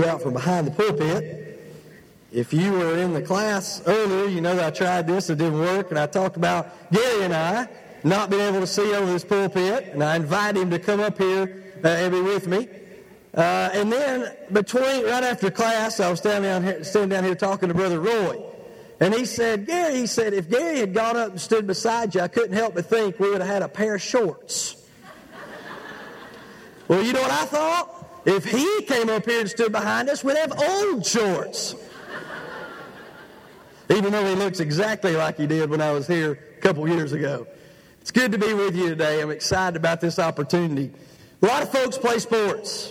out from behind the pulpit. If you were in the class earlier, you know that I tried this, it didn't work, and I talked about Gary and I not being able to see over this pulpit, and I invited him to come up here and be with me. And then right after class, I was standing down here talking to Brother Roy. And he said, Gary, if Gary had gone up and stood beside you, I couldn't help but think we would have had a pair of shorts. Well, you know what I thought? If he came up here and stood behind us, we'd have old shorts. Even though he looks exactly like he did when I was here a couple years ago. It's good to be with you today. I'm excited about this opportunity. A lot of folks play sports.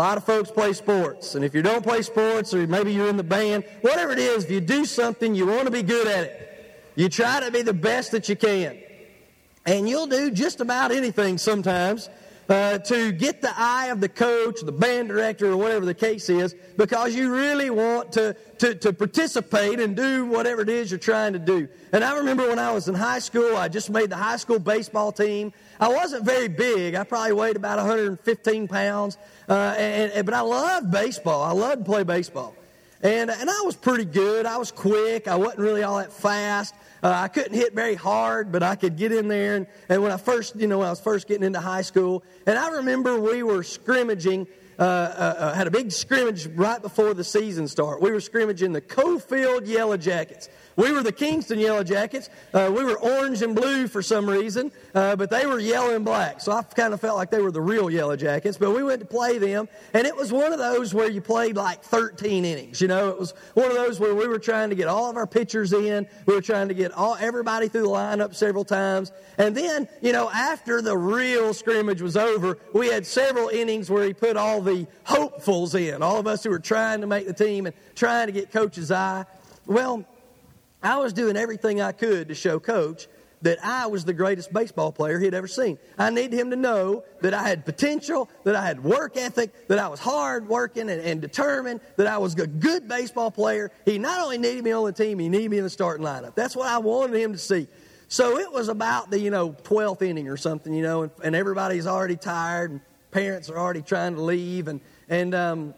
And if you don't play sports, or maybe you're in the band, whatever it is, if you do something, you want to be good at it. You try to be the best that you can. And you'll do just about anything sometimes to get the eye of the coach, the band director, or whatever the case is, because you really want to participate and do whatever it is you're trying to do. And I remember when I was in high school, I just made the high school baseball team. I wasn't very big. I probably weighed about 115 pounds. But I loved baseball. I loved to play baseball. And I was pretty good. I was quick. I wasn't really all that fast. I couldn't hit very hard, but I could get in there. And when I was first getting into high school, and I remember we were scrimmaging, had a big scrimmage right before the season started. We were scrimmaging the Cofield Yellow Jackets. We were the Kingston Yellow Jackets. We were orange and blue for some reason, but they were yellow and black. So I kind of felt like they were the real Yellow Jackets. But we went to play them, and it was one of those where you played like 13 innings. You know, it was one of those where we were trying to get all of our pitchers in. We were trying to get everybody through the lineup several times. And then, after the real scrimmage was over, we had several innings where he put all the hopefuls in, all of us who were trying to make the team and trying to get Coach's eye. Well, I was doing everything I could to show Coach that I was the greatest baseball player he'd ever seen. I needed him to know that I had potential, that I had work ethic, that I was hard working and determined, that I was a good baseball player. He not only needed me on the team, he needed me in the starting lineup. That's what I wanted him to see. So it was about the, 12th inning or something, and everybody's already tired and parents are already trying to leave. And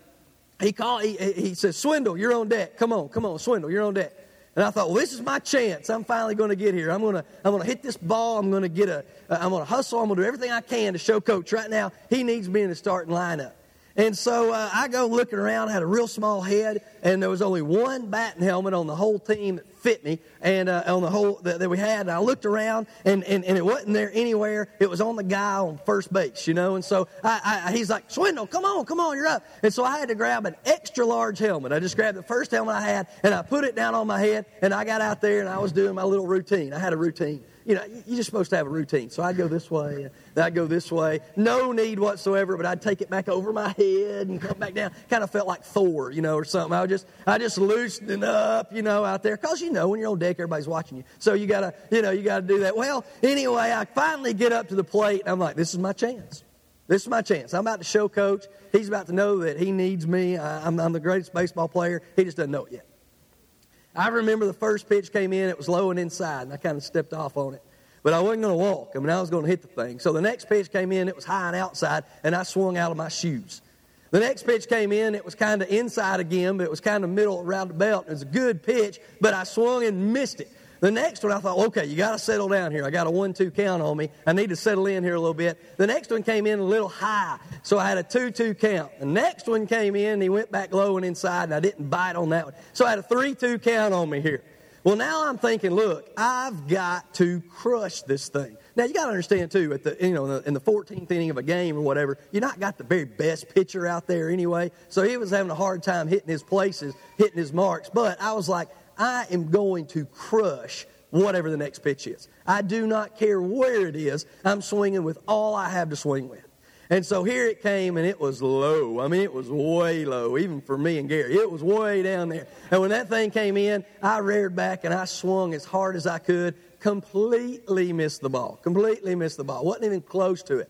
he says, Swindle, you're on deck. Come on, Swindle, you're on deck. And I thought, well, this is my chance. I'm finally going to get here. I'm going to hit this ball. I'm going to hustle. I'm going to do everything I can to show Coach right now he needs me in the starting lineup. And so I go looking around. I had a real small head, and there was only one batting helmet on the whole team that fit me, and on the whole that we had. And I looked around, and it wasn't there anywhere. It was on the guy on first base, And so he's like, Swindle, come on, you're up. And so I had to grab an extra large helmet. I just grabbed the first helmet I had, and I put it down on my head, and I got out there, and I was doing my little routine. I had a routine. You're just supposed to have a routine. So I'd go this way, and I'd go this way. No need whatsoever, but I'd take it back over my head and come back down. Kind of felt like Thor, or something. I just loosened it up, out there. Because, when you're on deck, everybody's watching you. So you gotta do that. Well, anyway, I finally get up to the plate, and I'm like, this is my chance. This is my chance. I'm about to show Coach. He's about to know that he needs me. I'm the greatest baseball player. He just doesn't know it yet. I remember the first pitch came in, it was low and inside, and I kind of stepped off on it. But I wasn't going to walk. I was going to hit the thing. So the next pitch came in, it was high and outside, and I swung out of my shoes. The next pitch came in, it was kind of inside again, but it was kind of middle around the belt. It was a good pitch, but I swung and missed it. The next one, I thought, okay, you got to settle down here. I got a 1-2 count on me. I need to settle in here a little bit. The next one came in a little high, so I had a 2-2 count. The next one came in, and he went back low and inside, and I didn't bite on that one. So I had a 3-2 count on me here. Well, now I'm thinking, look, I've got to crush this thing. Now, you got to understand, too, in the 14th inning of a game or whatever, you not got the very best pitcher out there anyway. So he was having a hard time hitting his places, hitting his marks. But I was like, I am going to crush whatever the next pitch is. I do not care where it is. I'm swinging with all I have to swing with. And so here it came, and it was low. It was way low, even for me and Gary. It was way down there. And when that thing came in, I reared back, and I swung as hard as I could. Completely missed the ball. Wasn't even close to it.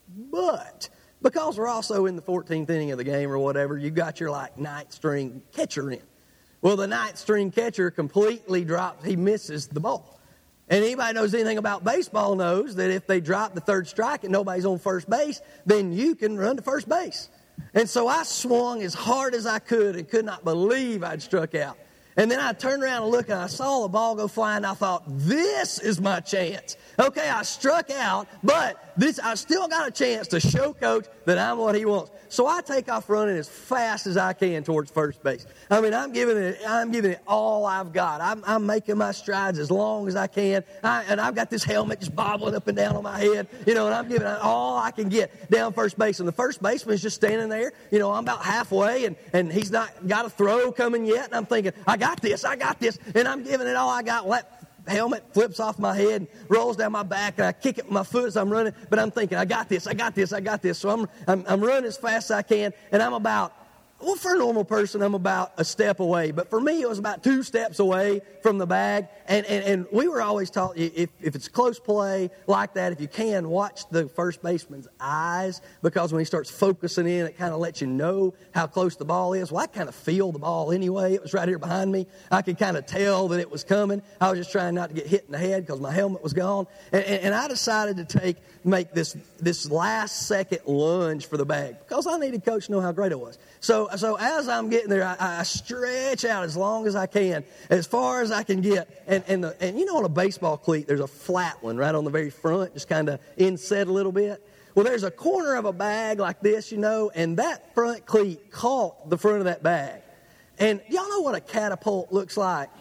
But because we're also in the 14th inning of the game or whatever, you got your, ninth string catcher in. Well, the ninth string catcher completely drops. He misses the ball. And anybody knows anything about baseball knows that if they drop the third strike and nobody's on first base, then you can run to first base. And so I swung as hard as I could and could not believe I'd struck out. And then I turned around and looked, and I saw the ball go flying. And I thought, this is my chance. Okay, I struck out, but I still got a chance to show Coach that I'm what he wants. So I take off running as fast as I can towards first base. I mean, I'm giving it all I've got. I'm making my strides as long as I can. And I've got this helmet just bobbling up and down on my head, and I'm giving it all I can get down first base. And the first baseman is just standing there. I'm about halfway, and he's not got a throw coming yet. And I'm thinking, I got this. And I'm giving it all I got. Helmet flips off my head, rolls down my back, and I kick it with my foot as I'm running. But I'm thinking, I got this. So I'm running as fast as I can, and I'm about, for a normal person, I'm about a step away. But for me, it was about 2 steps away from the bag. And we were always taught, if it's close play like that, if you can, watch the first baseman's eyes. Because when he starts focusing in, it kind of lets you know how close the ball is. Well, I kind of feel the ball anyway. It was right here behind me. I could kind of tell that it was coming. I was just trying not to get hit in the head because my helmet was gone. And I decided to make this last second lunge for the bag because I needed Coach to know how great it was. So as I'm getting there, I stretch out as long as I can, as far as I can get. And on a baseball cleat, there's a flat one right on the very front, just kind of inset a little bit. Well, there's a corner of a bag like this, and that front cleat caught the front of that bag. And y'all know what a catapult looks like?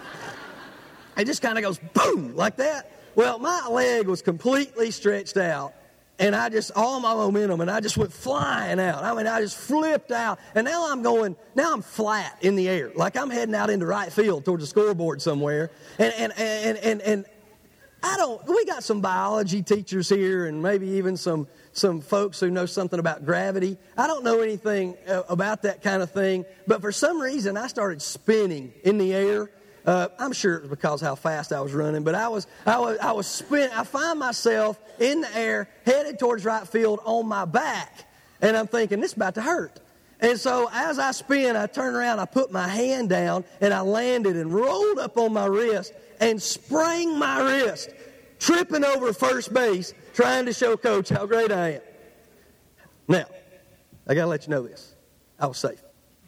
It just kind of goes boom like that. Well, my leg was completely stretched out. And all my momentum, and I just went flying out. I mean, I just flipped out. And now I'm flat in the air. Like I'm heading out into right field towards the scoreboard somewhere. And we got some biology teachers here and maybe even some folks who know something about gravity. I don't know anything about that kind of thing. But for some reason, I started spinning in the air. I'm sure it was because how fast I was running, but I was spinning. I find myself in the air, headed towards right field on my back, and I'm thinking, this is about to hurt. And so as I spin, I turn around, I put my hand down, and I landed and rolled up on my wrist and sprang my wrist, tripping over first base, trying to show Coach how great I am. Now, I got to let you know this. I was safe.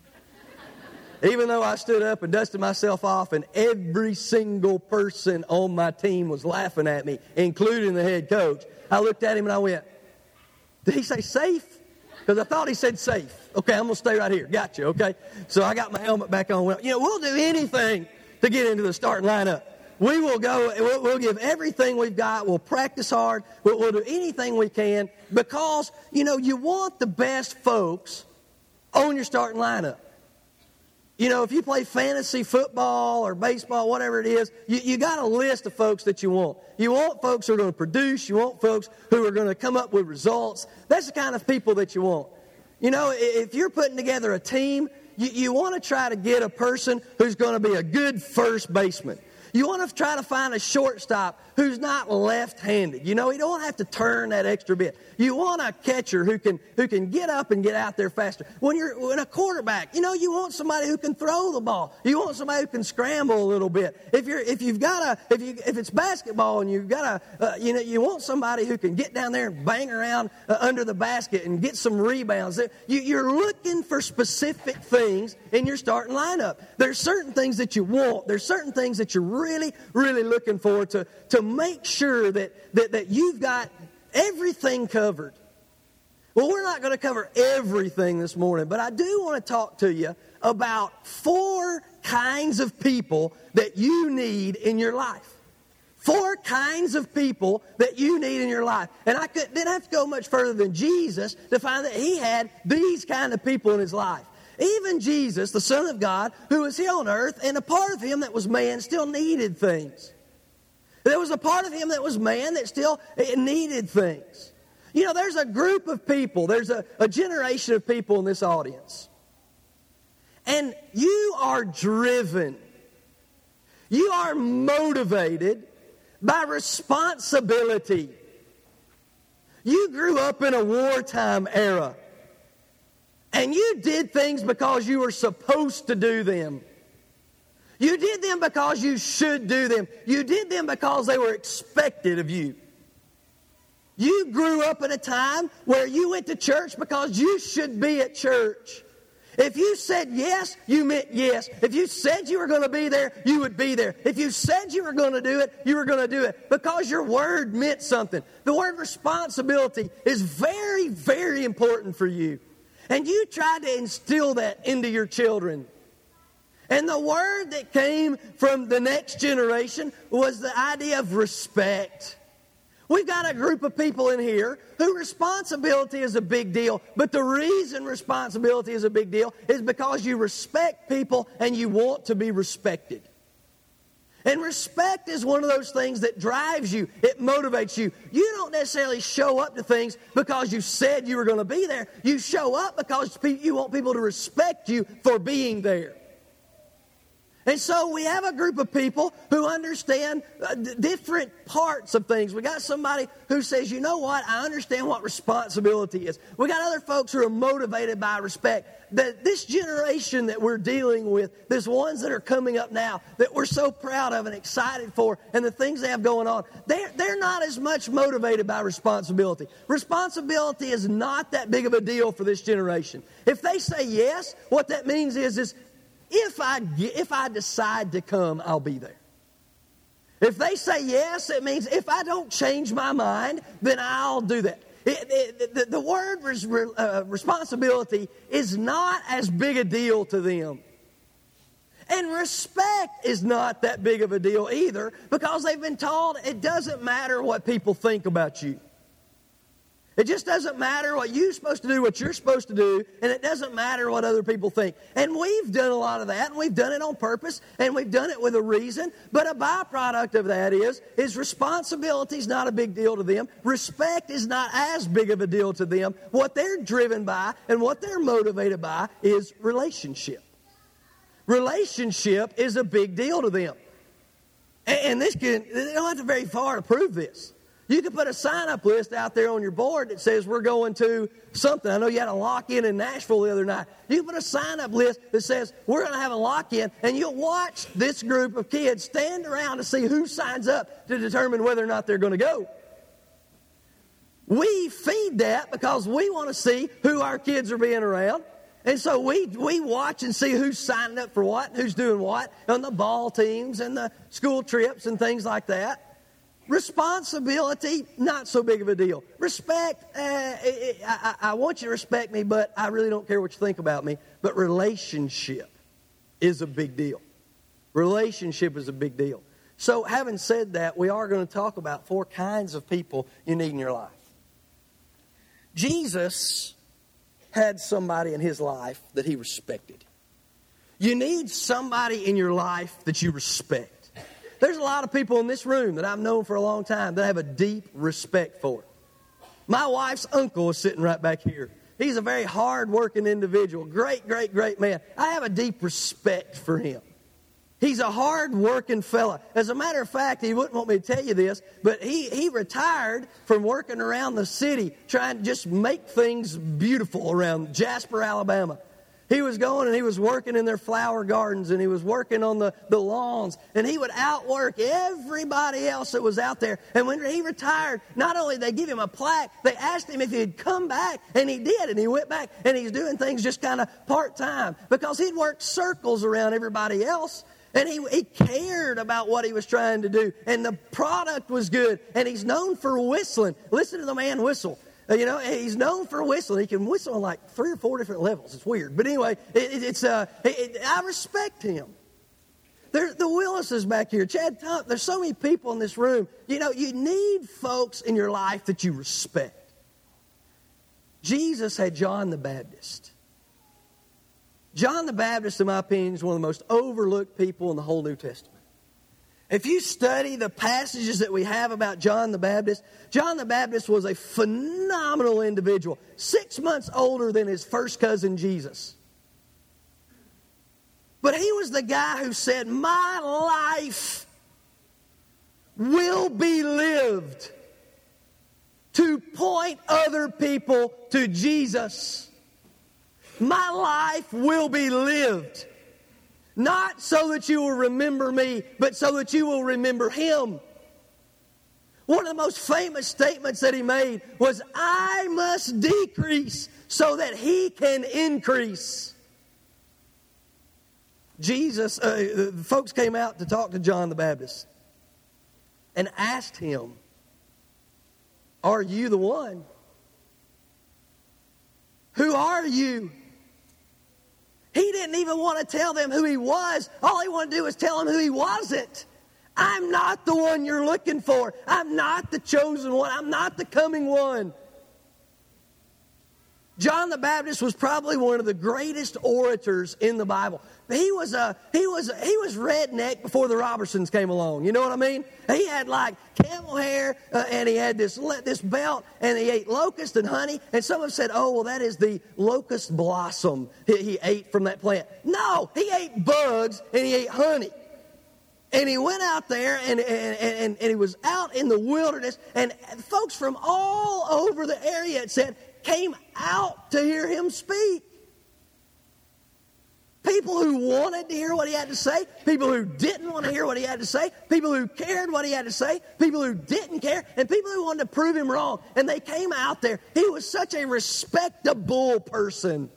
Even though I stood up and dusted myself off and every single person on my team was laughing at me, including the head coach, I looked at him and I went, did he say safe? Because I thought he said safe. Okay, I'm going to stay right here. Got you, okay? So I got my helmet back on. We'll do anything to get into the starting lineup. We will go, we'll give everything we've got. We'll practice hard. We'll do anything we can because, you want the best folks on your starting lineup. If you play fantasy football or baseball, whatever it is, you got a list of folks that you want. You want folks who are going to produce. You want folks who are going to come up with results. That's the kind of people that you want. If you're putting together a team, you want to try to get a person who's going to be a good first baseman. You want to try to find a shortstop who's not left-handed. You don't have to turn that extra bit. You want a catcher who can get up and get out there faster. When a quarterback, you want somebody who can throw the ball. You want somebody who can scramble a little bit. If it's basketball and you want somebody who can get down there and bang around under the basket and get some rebounds. You're looking for specific things in your starting lineup. There's certain things that you want. There's certain things that you're really, really looking for to make sure that you've got everything covered. Well, we're not going to cover everything this morning, but I do want to talk to you about 4 kinds of people that you need in your life. 4 kinds of people that you need in your life. And I didn't have to go much further than Jesus to find that he had these kind of people in his life. Even Jesus, the Son of God, who was here on earth, and a part of him that was man still needed things. There was a part of him that was man that still needed things. There's a group of people, there's a generation of people in this audience. And you are driven. You are motivated by responsibility. You grew up in a wartime era. And you did things because you were supposed to do them. You did them because you should do them. You did them because they were expected of you. You grew up in a time where you went to church because you should be at church. If you said yes, you meant yes. If you said you were going to be there, you would be there. If you said you were going to do it, you were going to do it because your word meant something. The word responsibility is very, very important for you. And you tried to instill that into your children. And the word that came from the next generation was the idea of respect. We've got a group of people in here who responsibility is a big deal. But the reason responsibility is a big deal is because you respect people and you want to be respected. And respect is one of those things that drives you. It motivates you. You don't necessarily show up to things because you said you were going to be there. You show up because you want people to respect you for being there. And so we have a group of people who understand different parts of things. We got somebody who says, you know what, I understand what responsibility is. We got other folks who are motivated by respect. This generation that we're dealing with, there's ones that are coming up now that we're so proud of and excited for, and the things they have going on, they're not as much motivated by responsibility. Responsibility is not that big of a deal for this generation. If they say yes, what that means is if I decide to come, I'll be there. If they say yes, it means if I don't change my mind, then I'll do that. The word responsibility is not as big a deal to them. And respect is not that big of a deal either, because they've been told it doesn't matter what people think about you. It just doesn't matter what you're supposed to do, what you're supposed to do, and it doesn't matter what other people think. And we've done a lot of that, and we've done it on purpose, and we've done it with a reason. But a byproduct of that is responsibility is not a big deal to them. Respect is not as big of a deal to them. What they're driven by and what they're motivated by is relationship. Relationship is a big deal to them. And they don't have to very far to prove this. You can put a sign-up list out there on your board that says we're going to something. I know you had a lock-in in Nashville the other night. You can put a sign-up list that says we're going to have a lock-in, and you'll watch this group of kids stand around to see who signs up to determine whether or not they're going to go. We feed that because we want to see who our kids are being around. And so we watch and see who's signing up for what and who's doing what on the ball teams and the school trips and things like that. Responsibility, not so big of a deal. Respect, I want you to respect me, but I really don't care what you think about me. But relationship is a big deal. Relationship is a big deal. So having said that, we are going to talk about 4 kinds of people you need in your life. Jesus had somebody in his life that he respected. You need somebody in your life that you respect. There's a lot of people in this room that I've known for a long time that I have a deep respect for. My wife's uncle is sitting right back here. He's a very hard-working individual. Great, great, great man. I have a deep respect for him. He's a hard-working fella. As a matter of fact, he wouldn't want me to tell you this, but he retired from working around the city trying to just make things beautiful around Jasper, Alabama. He was going and he was working in their flower gardens and he was working on the lawns, and he would outwork everybody else that was out there. And when he retired, not only did they give him a plaque, they asked him if he'd come back, and he did, and he went back, and he's doing things just kind of part-time because he'd worked circles around everybody else. And he cared about what he was trying to do, and the product was good, and he's known for whistling. Listen to the man whistle. He's known for whistling. He can whistle on like 3 or 4 different levels. It's weird. But anyway, I respect him. The Willises back here, Chad Tump, there's so many people in this room. You need folks in your life that you respect. Jesus had John the Baptist. John the Baptist, in my opinion, is one of the most overlooked people in the whole New Testament. If you study the passages that we have about John the Baptist was a phenomenal individual, 6 months older than his first cousin Jesus. But he was the guy who said, my life will be lived to point other people to Jesus. My life will be lived. Not so that you will remember me, but so that you will remember him. One of the most famous statements that he made was, I must decrease so that he can increase. Jesus, folks came out to talk to John the Baptist and asked him, are you the one? Who are you? He didn't even want to tell them who he was. All he wanted to do was tell them who he wasn't. I'm not the one you're looking for. I'm not the chosen one. I'm not the coming one. John the Baptist was probably one of the greatest orators in the Bible. He was redneck before the Robertsons came along. You know what I mean? He had like camel hair, and he had this belt, and he ate locust and honey. And someone said, "Oh, well, that is the locust blossom he ate from that plant." No, he ate bugs and he ate honey. And he went out there and he was out in the wilderness, and folks from all over the area, it said, came out to hear him speak. People who wanted to hear what he had to say, people who didn't want to hear what he had to say, people who cared what he had to say, people who didn't care, and people who wanted to prove him wrong. And they came out there. He was such a respectable person.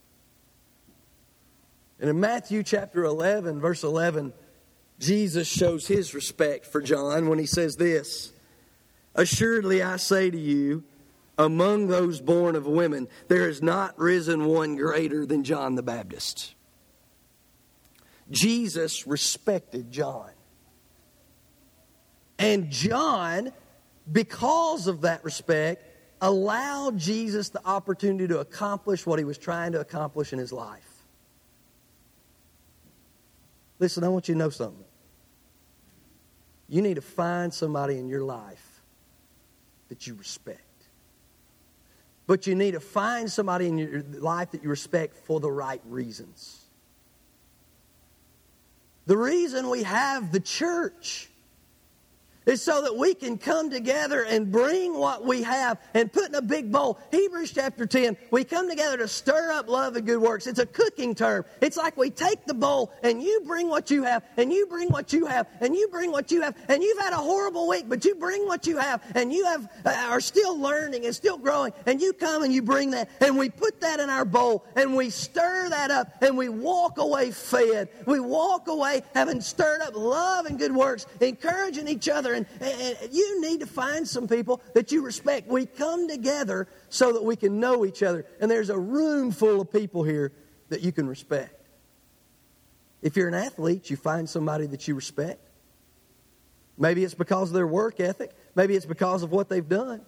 And in Matthew chapter 11, verse 11, Jesus shows his respect for John when he says this, assuredly I say to you, among those born of women, there has not risen one greater than John the Baptist. Jesus respected John. And John, because of that respect, allowed Jesus the opportunity to accomplish what he was trying to accomplish in his life. Listen, I want you to know something. You need to find somebody in your life that you respect. But you need to find somebody in your life that you respect for the right reasons. The reason we have the church is so that we can come together and bring what we have and put in a big bowl. Hebrews chapter 10, we come together to stir up love and good works. It's a cooking term. It's like we take the bowl and you bring what you have, and you bring what you have, and you bring what you have, and you've had a horrible week, but you bring what you have, and you are still learning and still growing, and you come and you bring that, and we put that in our bowl, and we stir that up, and we walk away fed. We walk away having stirred up love and good works, encouraging each other. And you need to find some people that you respect. We come together so that we can know each other. And there's a room full of people here that you can respect. If you're an athlete, you find somebody that you respect. Maybe it's because of their work ethic. Maybe it's because of what they've done.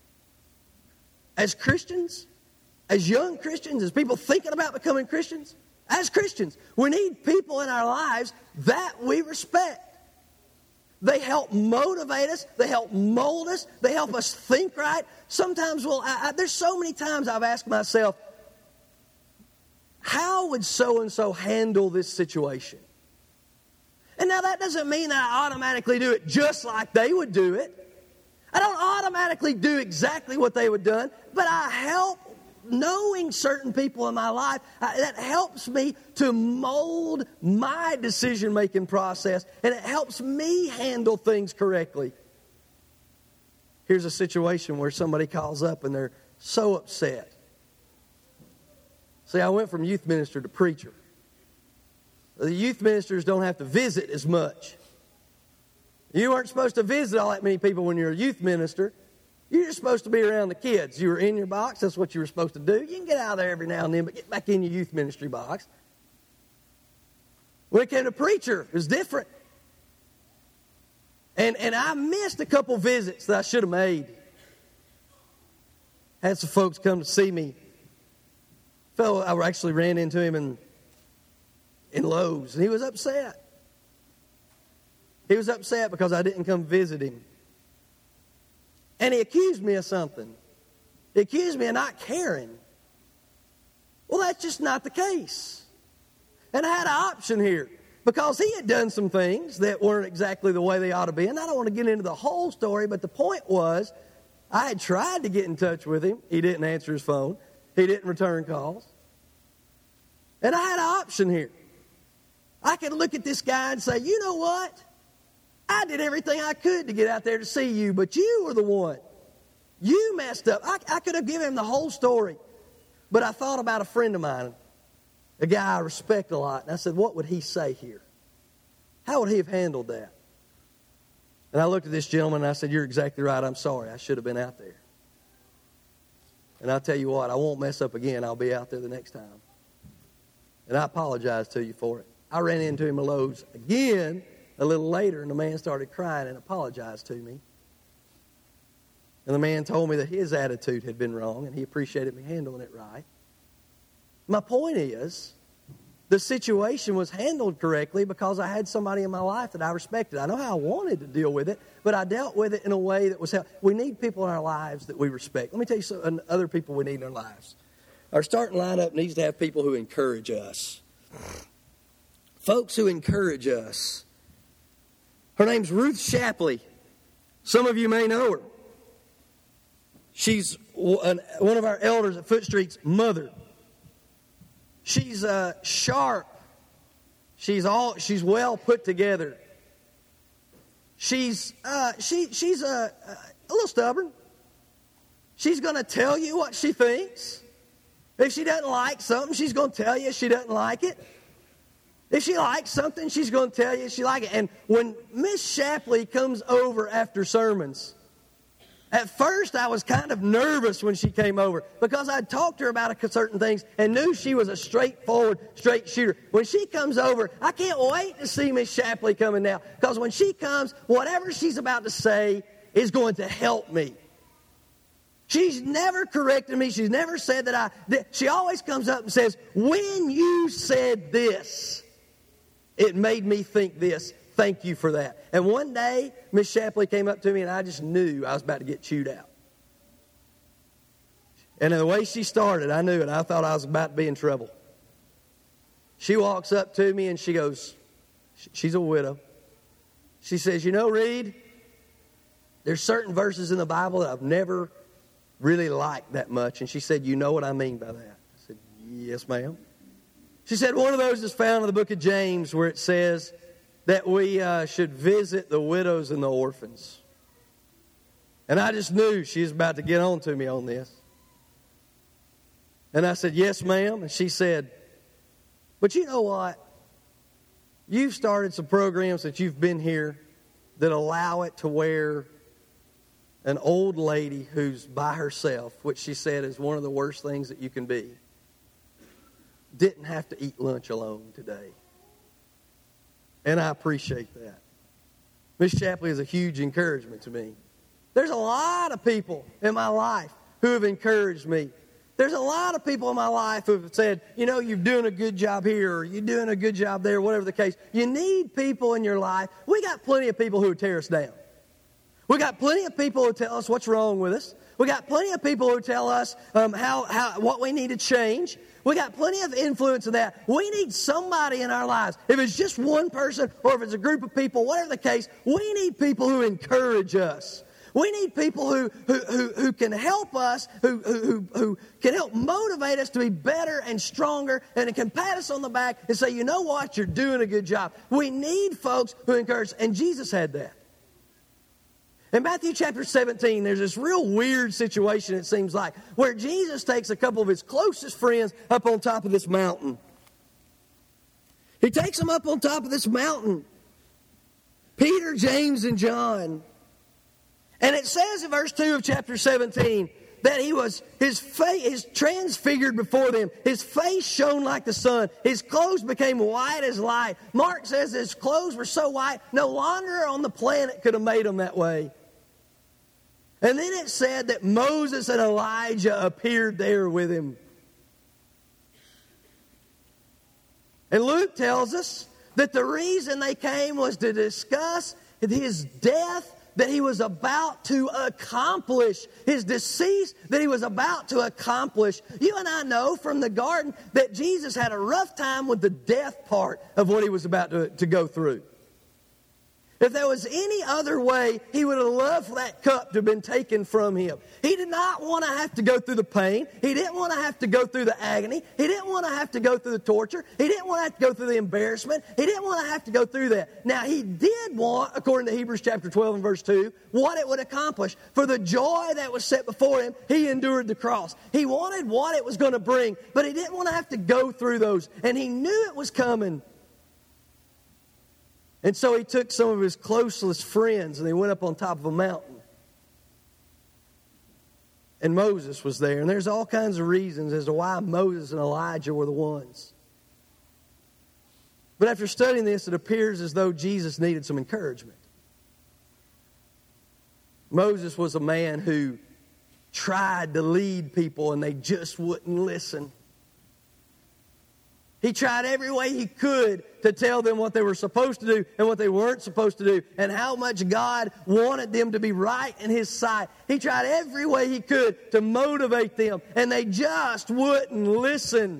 As Christians, as young Christians, as people thinking about becoming Christians, as Christians, we need people in our lives that we respect. They help motivate us. They help mold us. They help us think right. Sometimes, there's so many times I've asked myself, how would so-and-so handle this situation? And now that doesn't mean that I automatically do it just like they would do it. I don't automatically do exactly what they would have done, but I help. Knowing certain people in my life, that helps me to mold my decision-making process, and it helps me handle things correctly. Here's a situation where somebody calls up and they're so upset. See, I went from youth minister to preacher. The youth ministers don't have to visit as much. You weren't supposed to visit all that many people when you're a youth minister. You're just supposed to be around the kids. You were in your box. That's what you were supposed to do. You can get out of there every now and then, but get back in your youth ministry box. When it came to preacher, it was different. And I missed a couple visits that I should have made. Had some folks come to see me. Fellow, I actually ran into him in Lowe's, and he was upset. He was upset because I didn't come visit him. And he accused me of something. He accused me of not caring. Well, that's just not the case. And I had an option here because he had done some things that weren't exactly the way they ought to be. And I don't want to get into the whole story, but the point was I had tried to get in touch with him. He didn't answer his phone. He didn't return calls. And I had an option here. I could look at this guy and say, you know what? I did everything I could to get out there to see you, but you were the one. You messed up. I could have given him the whole story. But I thought about a friend of mine, a guy I respect a lot, and I said, what would he say here? How would he have handled that? And I looked at this gentleman and I said, you're exactly right. I'm sorry. I should have been out there. And I'll tell you what, I won't mess up again. I'll be out there the next time. And I apologize to you for it. I ran into him at Lowe's again a little later, and the man started crying and apologized to me. And the man told me that his attitude had been wrong, and he appreciated me handling it right. My point is, the situation was handled correctly because I had somebody in my life that I respected. I know how I wanted to deal with it, but I dealt with it in a way that was helpful. We need people in our lives that we respect. Let me tell you some other people we need in our lives. Our starting lineup needs to have people who encourage us. Folks who encourage us. Her name's Ruth Shapley. Some of you may know her. She's one of our elders at Foot Street's mother. She's sharp. She's well put together. She's a little stubborn. She's going to tell you what she thinks. If she doesn't like something, she's going to tell you she doesn't like it. If she likes something, she's going to tell you she likes it. And when Miss Shapley comes over after sermons, at first I was kind of nervous when she came over because I'd talked to her about certain things and knew she was a straightforward, straight shooter. When she comes over, I can't wait to see Miss Shapley coming now because when she comes, whatever she's about to say is going to help me. She's never corrected me. She's never said that she always comes up and says, when you said this, it made me think this. Thank you for that. And one day, Miss Shapley came up to me and I just knew I was about to get chewed out. And the way she started, I knew it. I thought I was about to be in trouble. She walks up to me and she goes, she's a widow. She says, you know, Reed, there's certain verses in the Bible that I've never really liked that much. And she said, you know what I mean by that? I said, yes, ma'am. She said, one of those is found in the book of James where it says that we should visit the widows and the orphans. And I just knew she was about to get on to me on this. And I said, yes, ma'am. And she said, but you know what? You've started some programs that you've been here that allow it to where an old lady who's by herself, which she said is one of the worst things that you can be, didn't have to eat lunch alone today. And I appreciate that. Miss Shapley is a huge encouragement to me. There's a lot of people in my life who have encouraged me. There's a lot of people in my life who have said, you know, you're doing a good job here, or you're doing a good job there, whatever the case. You need people in your life. We got plenty of people who would tear us down. We got plenty of people who tell us what's wrong with us. We got plenty of people who tell us what we need to change. We got plenty of influence of that. We need somebody in our lives. If it's just one person or if it's a group of people, whatever the case, we need people who encourage us. We need people who can help us, who can help motivate us to be better and stronger, and can pat us on the back and say, you know what, you're doing a good job. We need folks who encourage, and Jesus had that. In Matthew chapter 17, there's this real weird situation, it seems like, where Jesus takes a couple of his closest friends up on top of this mountain. He takes them up on top of this mountain. Peter, James, and John. And it says in verse 2 of chapter 17 that his face is transfigured before them. His face shone like the sun. His clothes became white as light. Mark says his clothes were so white, no longer on the planet could have made them that way. And then it said that Moses and Elijah appeared there with him. And Luke tells us that the reason they came was to discuss his death that he was about to accomplish, his decease that he was about to accomplish. You and I know from the garden that Jesus had a rough time with the death part of what he was about to go through. If there was any other way, he would have loved for that cup to have been taken from him. He did not want to have to go through the pain. He didn't want to have to go through the agony. He didn't want to have to go through the torture. He didn't want to have to go through the embarrassment. He didn't want to have to go through that. Now, he did want, according to Hebrews chapter 12 and verse 2, what it would accomplish. For the joy that was set before him, he endured the cross. He wanted what it was going to bring, but he didn't want to have to go through those. And he knew it was coming. And so he took some of his closest friends and they went up on top of a mountain. And Moses was there. And there's all kinds of reasons as to why Moses and Elijah were the ones. But after studying this, it appears as though Jesus needed some encouragement. Moses was a man who tried to lead people and they just wouldn't listen. He tried every way he could to tell them what they were supposed to do and what they weren't supposed to do and how much God wanted them to be right in His sight. He tried every way he could to motivate them, and they just wouldn't listen.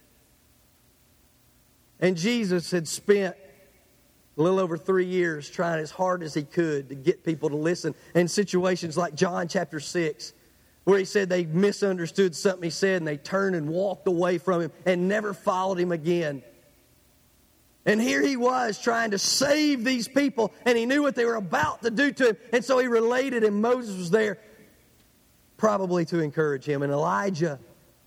And Jesus had spent a little over 3 years trying as hard as he could to get people to listen. In situations like John chapter 6, where he said they misunderstood something he said and they turned and walked away from him and never followed him again. And here he was trying to save these people, and he knew what they were about to do to him. And so he related, and Moses was there probably to encourage him. And Elijah,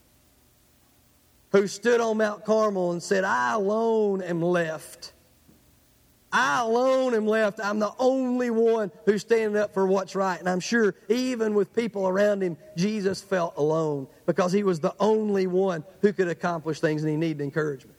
who stood on Mount Carmel and said, I alone am left. I alone am left. I'm the only one who's standing up for what's right. And I'm sure even with people around him, Jesus felt alone because he was the only one who could accomplish things, and he needed encouragement.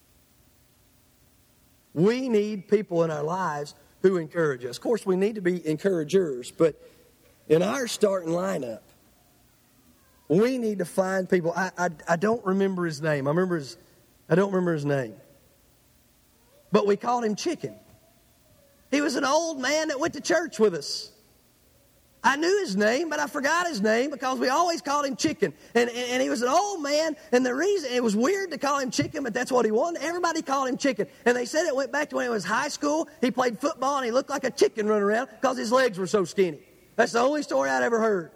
We need people in our lives who encourage us. Of course, we need to be encouragers, but in our starting lineup, we need to find people. I don't remember his name. I don't remember his name. But we called him Chicken. He was an old man that went to church with us. I knew his name, but I forgot his name because we always called him Chicken. And he was an old man, and the reason, it was weird to call him Chicken, but that's what he wanted. Everybody called him Chicken. And they said it went back to when he was high school. He played football, and he looked like a chicken running around because his legs were so skinny. That's the only story I'd ever heard.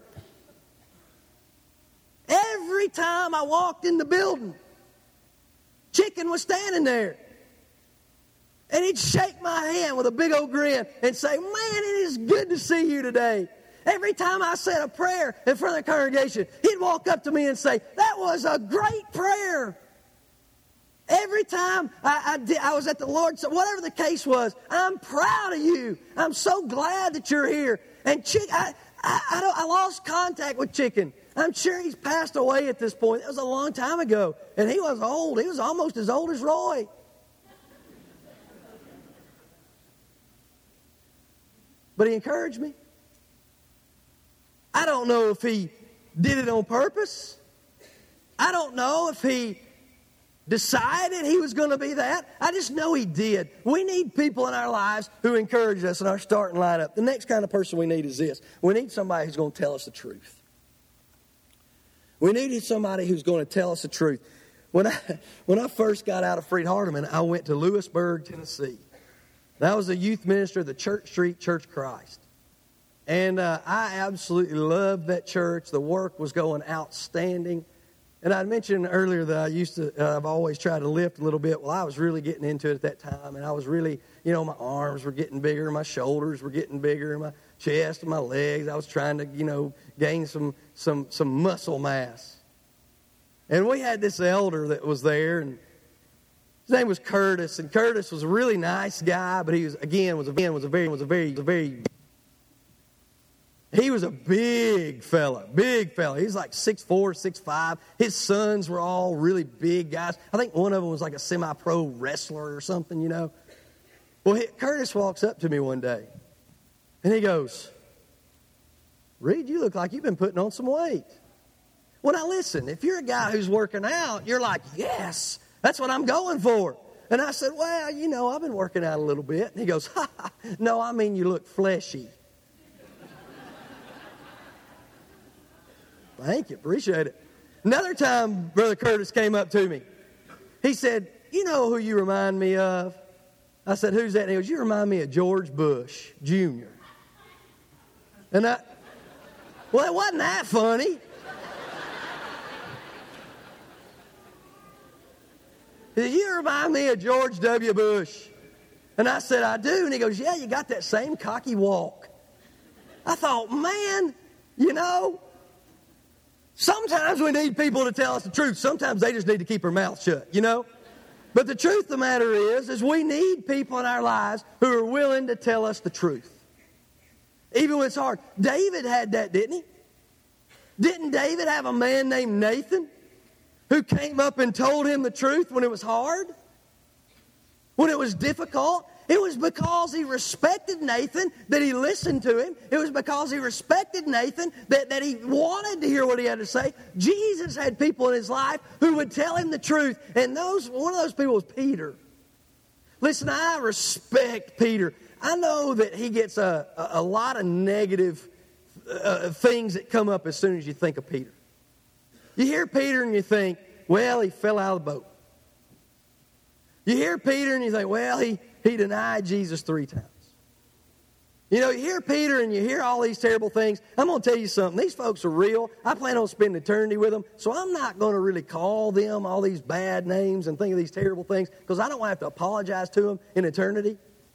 Every time I walked in the building, Chicken was standing there. And he'd shake my hand with a big old grin and say, man, it is good to see you today. Every time I said a prayer in front of the congregation, he'd walk up to me and say, that was a great prayer. Every time I was at the Lord's, whatever the case was, I'm proud of you. I'm so glad that you're here. And I lost contact with Chicken. I'm sure he's passed away at this point. That was a long time ago. And he was old. He was almost as old as Roy. But he encouraged me. I don't know if he did it on purpose. I don't know if he decided he was going to be that. I just know he did. We need people in our lives who encourage us in our starting lineup. The next kind of person we need is this. We need somebody who's going to tell us the truth. We need somebody who's going to tell us the truth. When I first got out of Freed-Hardeman, I went to Lewisburg, Tennessee. I was a youth minister of the Church Street Church of Christ. And I absolutely loved that church. The work was going outstanding. And I mentioned earlier that I've always tried to lift a little bit. Well, I was really getting into it at that time. And I was really, my arms were getting bigger. My shoulders were getting bigger. My chest and my legs. I was trying to, gain some muscle mass. And we had this elder that was there, and his name was Curtis, and Curtis was a really nice guy, but he was a big fella. He was like 6'4", 6'5". His sons were all really big guys. I think one of them was like a semi-pro wrestler or something, Well, Curtis walks up to me one day, and he goes, Reed, you look like you've been putting on some weight. Well, now listen, if you're a guy who's working out, you're like, yes, that's what I'm going for. And I said, well, I've been working out a little bit. And he goes, no, I mean you look fleshy. Thank you, appreciate it. Another time, Brother Curtis came up to me. He said, you know who you remind me of? I said, who's that? And he goes, you remind me of George Bush Jr. And well, it wasn't that funny. He said, you remind me of George W. Bush. And I said, I do. And he goes, yeah, you got that same cocky walk. I thought, man, sometimes we need people to tell us the truth. Sometimes they just need to keep their mouth shut, But the truth of the matter is we need people in our lives who are willing to tell us the truth. Even when it's hard. David had that, didn't he? Didn't David have a man named Nathan who came up and told him the truth when it was hard? When it was difficult? It was because he respected Nathan that he listened to him. It was because he respected Nathan that he wanted to hear what he had to say. Jesus had people in his life who would tell him the truth. And one of those people was Peter. Listen, I respect Peter. I know that he gets a lot of negative things that come up as soon as you think of Peter. You hear Peter and you think, well, he fell out of the boat. You hear Peter and you think, well, he denied Jesus 3 times. You hear Peter and you hear all these terrible things. I'm going to tell you something. These folks are real. I plan on spending eternity with them, so I'm not going to really call them all these bad names and think of these terrible things because I don't want to have to apologize to them in eternity.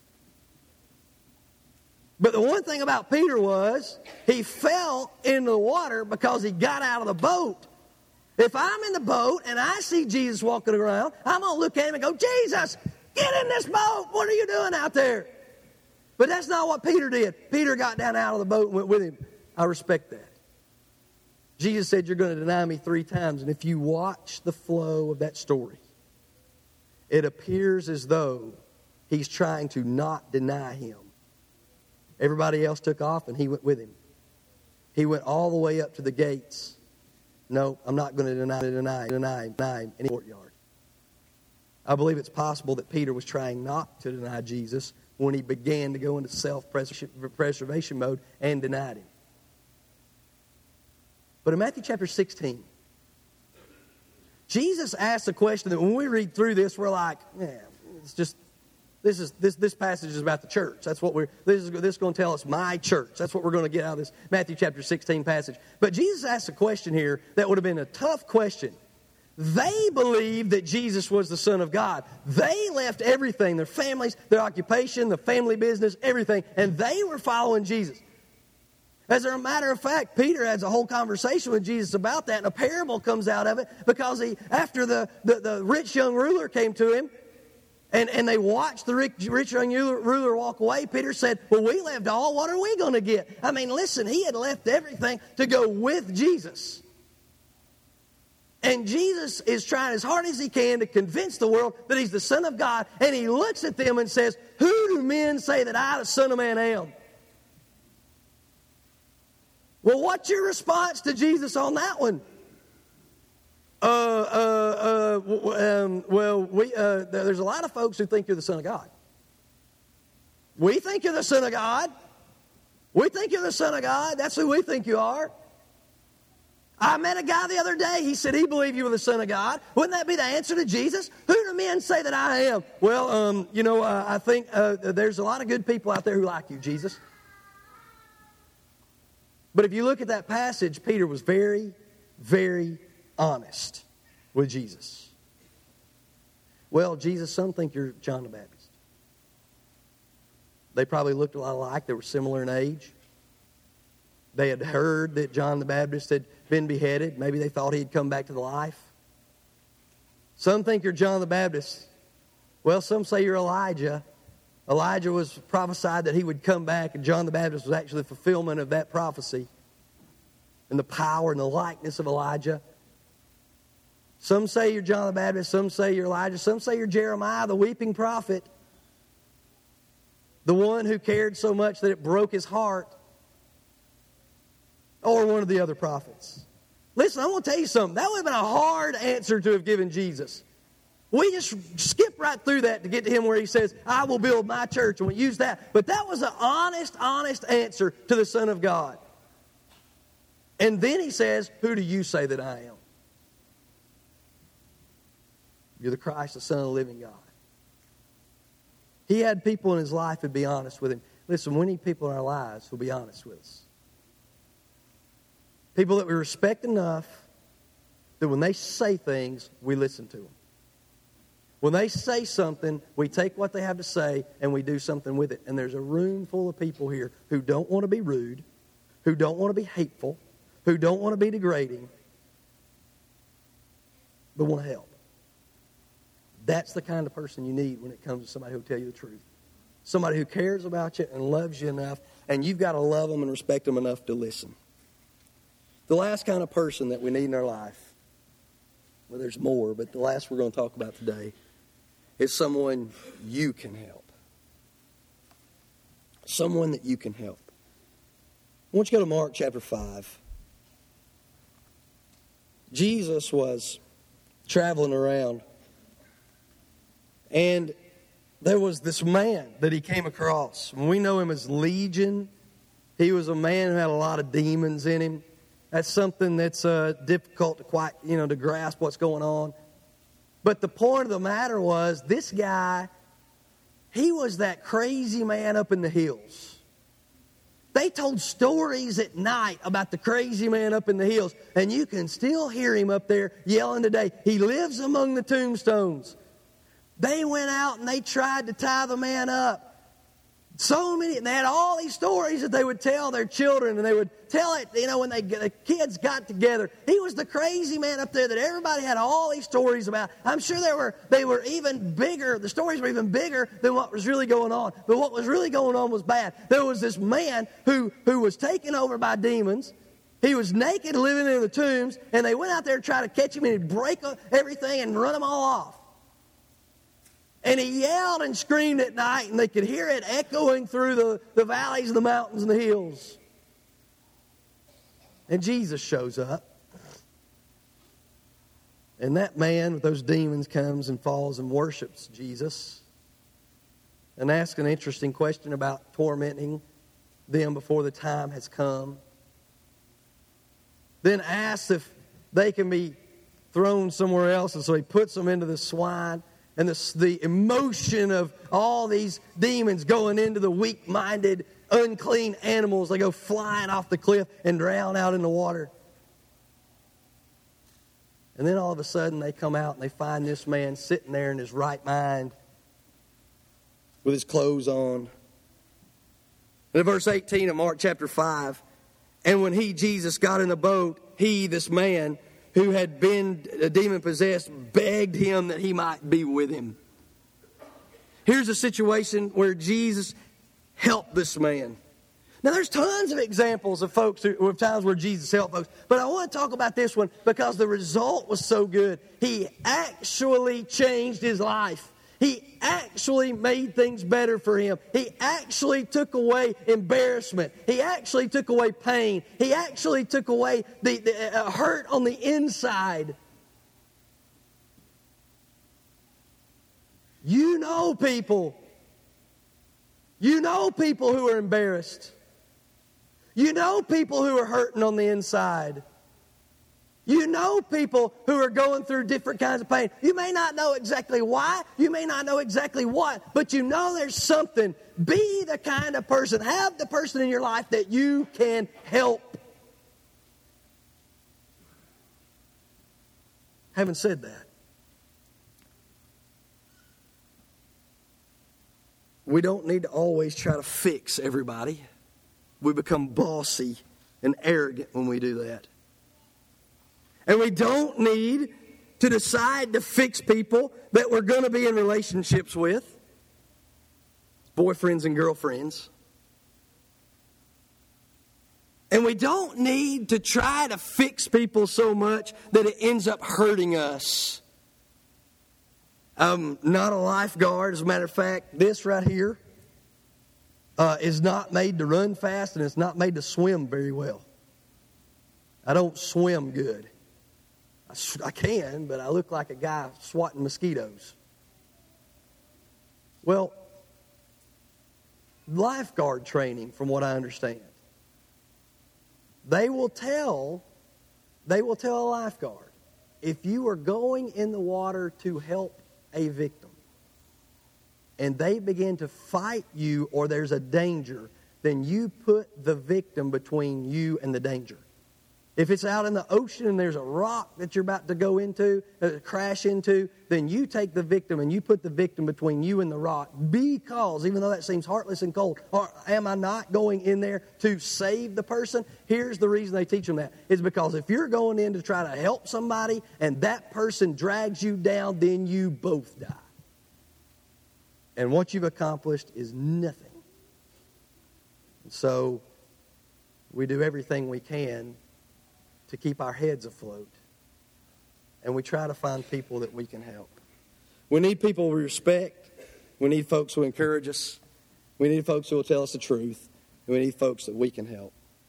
But the one thing about Peter was he fell into the water because he got out of the boat. If I'm in the boat and I see Jesus walking around, I'm going to look at him and go, Jesus, get in this boat. What are you doing out there? But that's not what Peter did. Peter got down out of the boat and went with him. I respect that. Jesus said, you're going to deny me 3 times. And if you watch the flow of that story, it appears as though he's trying to not deny him. Everybody else took off and he went with him. He went all the way up to the gates. No, I'm not going to deny him in the courtyard. I believe it's possible that Peter was trying not to deny Jesus when he began to go into self-preservation mode and denied him. But in Matthew chapter 16, Jesus asked a question that when we read through this, we're like, yeah, it's just, this passage is about the church. That's what this is going to tell us my church. That's what we're going to get out of this Matthew chapter 16 passage. But Jesus asked a question here that would have been a tough question. They believed that Jesus was the Son of God. They left everything, their families, their occupation, the family business, everything, and they were following Jesus. As a matter of fact, Peter has a whole conversation with Jesus about that, and a parable comes out of it because after the rich young ruler came to him, and they watched the rich young ruler walk away, Peter said, well, we left all. What are we going to get? I mean, listen, he had left everything to go with Jesus. And Jesus is trying as hard as he can to convince the world that he's the Son of God. And he looks at them and says, who do men say that I, the Son of Man, am? Well, what's your response to Jesus on that one? There's a lot of folks who think you're the Son of God. We think you're the Son of God. We think you're the Son of God. That's who we think you are. I met a guy the other day. He said he believed you were the Son of God. Wouldn't that be the answer to Jesus? Who do men say that I am? Well, I think there's a lot of good people out there who like you, Jesus. But if you look at that passage, Peter was very, very honest with Jesus. Well, Jesus, some think you're John the Baptist. They probably looked a lot alike. They were similar in age. They had heard that John the Baptist had been beheaded. Maybe they thought he'd come back to life. Some think you're John the Baptist. Well, some say you're Elijah. Elijah was prophesied that he would come back, and John the Baptist was actually the fulfillment of that prophecy and the power and the likeness of Elijah. Some say you're John the Baptist. Some say you're Elijah. Some say you're Jeremiah, the weeping prophet, the one who cared so much that it broke his heart, or one of the other prophets. Listen, I want to tell you something. That would have been a hard answer to have given Jesus. We just skip right through that to get to him where he says, I will build my church, and we use that. But that was an honest answer to the Son of God. And then he says, who do you say that I am? You're the Christ, the Son of the living God. He had people in his life who'd be honest with him. Listen, we need people in our lives who'll be honest with us. People that we respect enough that when they say things, we listen to them. When they say something, we take what they have to say and we do something with it. And there's a room full of people here who don't want to be rude, who don't want to be hateful, who don't want to be degrading, but want to help. That's the kind of person you need when it comes to somebody who will tell you the truth. Somebody who cares about you and loves you enough, and you've got to love them and respect them enough to listen. The last kind of person that we need in our life, well, there's more, but the last we're going to talk about today is someone you can help. Someone that you can help. I want you to go to Mark chapter 5. Jesus was traveling around, and there was this man that he came across. We know him as Legion. He was a man who had a lot of demons in him. That's something that's difficult to quite, to grasp what's going on. But the point of the matter was, this guy, he was that crazy man up in the hills. They told stories at night about the crazy man up in the hills, and you can still hear him up there yelling today. He lives among the tombstones. They went out and they tried to tie the man up. So many, and they had all these stories that they would tell their children, and they would tell it, when the kids got together. He was the crazy man up there that everybody had all these stories about. I'm sure they were even bigger. The stories were even bigger than what was really going on. But what was really going on was bad. There was this man who was taken over by demons. He was naked, living in the tombs, and they went out there to try to catch him, and he'd break everything and run them all off. And he yelled and screamed at night, and they could hear it echoing through the valleys, the mountains, and the hills. And Jesus shows up. And that man with those demons comes and falls and worships Jesus. And asks an interesting question about tormenting them before the time has come. Then asks if they can be thrown somewhere else. And so he puts them into the swine. And the emotion of all these demons going into the weak-minded, unclean animals, they go flying off the cliff and drown out in the water. And then all of a sudden they come out and they find this man sitting there in his right mind with his clothes on. And in verse 18 of Mark chapter 5, and when Jesus, got in the boat, this man who had been demon-possessed, begged him that he might be with him. Here's a situation where Jesus helped this man. Now, there's tons of examples of times where Jesus helped folks, but I want to talk about this one because the result was so good. He actually changed his life. He actually made things better for him. He actually took away embarrassment. He actually took away pain. He actually took away the hurt on the inside. You know people who are embarrassed. You know people who are hurting on the inside. You know people who are going through different kinds of pain. You may not know exactly why. You may not know exactly what. But you know there's something. Be the kind of person. Have the person in your life that you can help. Having said that, we don't need to always try to fix everybody. We become bossy and arrogant when we do that. And we don't need to decide to fix people that we're going to be in relationships with. Boyfriends and girlfriends. And we don't need to try to fix people so much that it ends up hurting us. I'm not a lifeguard. As a matter of fact, this right here is not made to run fast, and it's not made to swim very well. I don't swim good. I can, but I look like a guy swatting mosquitoes. Well, lifeguard training, from what I understand, they will tell a lifeguard, if you are going in the water to help a victim, and they begin to fight you or there's a danger, then you put the victim between you and the danger. If it's out in the ocean and there's a rock that you're about to go into, crash into, then you take the victim and you put the victim between you and the rock, because even though that seems heartless and cold, or am I not going in there to save the person? Here's the reason they teach them that. It's because if you're going in to try to help somebody and that person drags you down, then you both die. And what you've accomplished is nothing. And so we do everything we can to keep our heads afloat. And we try to find people that we can help. We need people we respect. We need folks who encourage us. We need folks who will tell us the truth. And we need folks that we can help.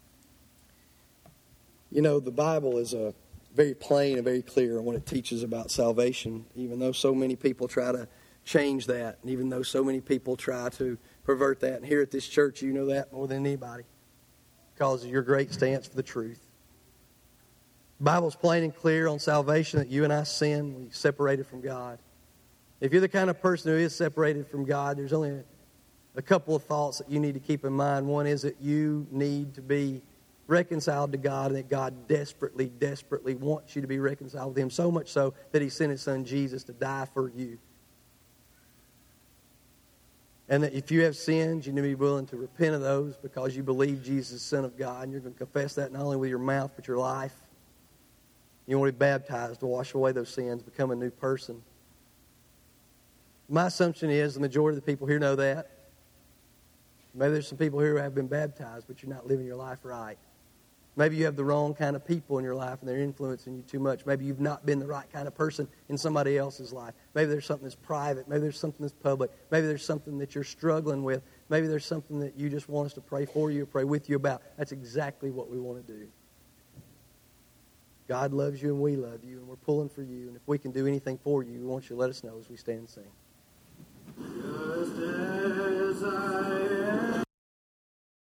You know, the Bible is very plain and very clear on what it teaches about salvation, even though so many people try to change that, and even though so many people try to pervert that. And here at this church, you know that more than anybody, because of your great stance for the truth. The Bible's plain and clear on salvation, that you and I sin, we separated from God. If you're the kind of person who is separated from God, there's only a couple of thoughts that you need to keep in mind. One is that you need to be reconciled to God, and that God desperately, desperately wants you to be reconciled with Him, so much so that He sent His Son Jesus to die for you. And that if you have sins, you need to be willing to repent of those because you believe Jesus is the Son of God, and you're going to confess that not only with your mouth but your life. You want to be baptized to wash away those sins, become a new person. My assumption is the majority of the people here know that. Maybe there's some people here who have been baptized, but you're not living your life right. Maybe you have the wrong kind of people in your life and they're influencing you too much. Maybe you've not been the right kind of person in somebody else's life. Maybe there's something that's private. Maybe there's something that's public. Maybe there's something that you're struggling with. Maybe there's something that you just want us to pray for you or pray with you about. That's exactly what we want to do. God loves you and we love you, and we're pulling for you. And if we can do anything for you, we want you to let us know as we stand and sing. Just as I